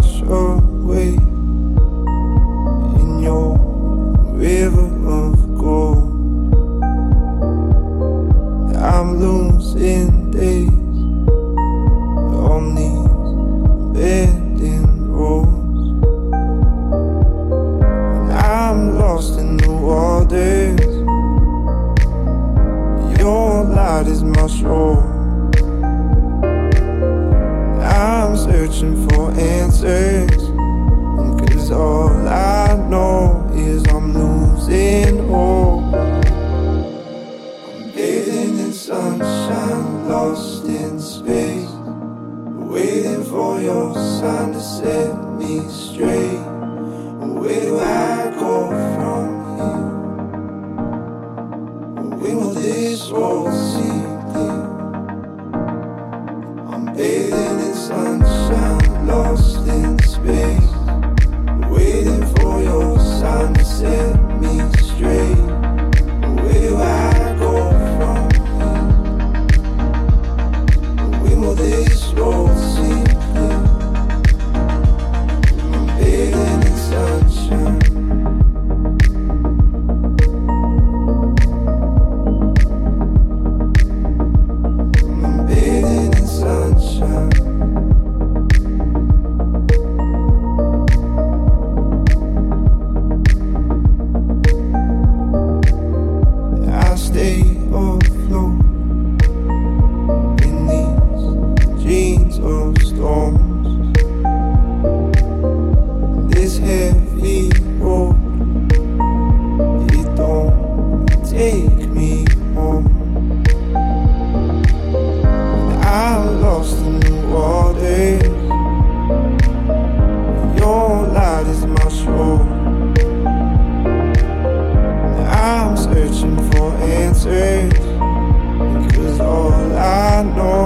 wash away in your river of gold. I'm losing days on these bending roads, and I'm lost in the waters. Your light is my shore. I'm searching for answers, 'cause all I know is I'm losing hope. I'm bathing in sunshine, lost in space, waiting for your sign to set me straight. Where do I go from here? When will this road see clear? I'm bathing in sunshine, lost in space, waiting for your sign to set me straight. Where do I go from here? When will this road see clear? I'm bathing in sunshine. I'm bathing in sunshine. I stay afloat in these jeans of storms. This heavy road, it don't take me home. I'm lost in the waters. Your light is my shore. I'm searching for answers, 'cause all I know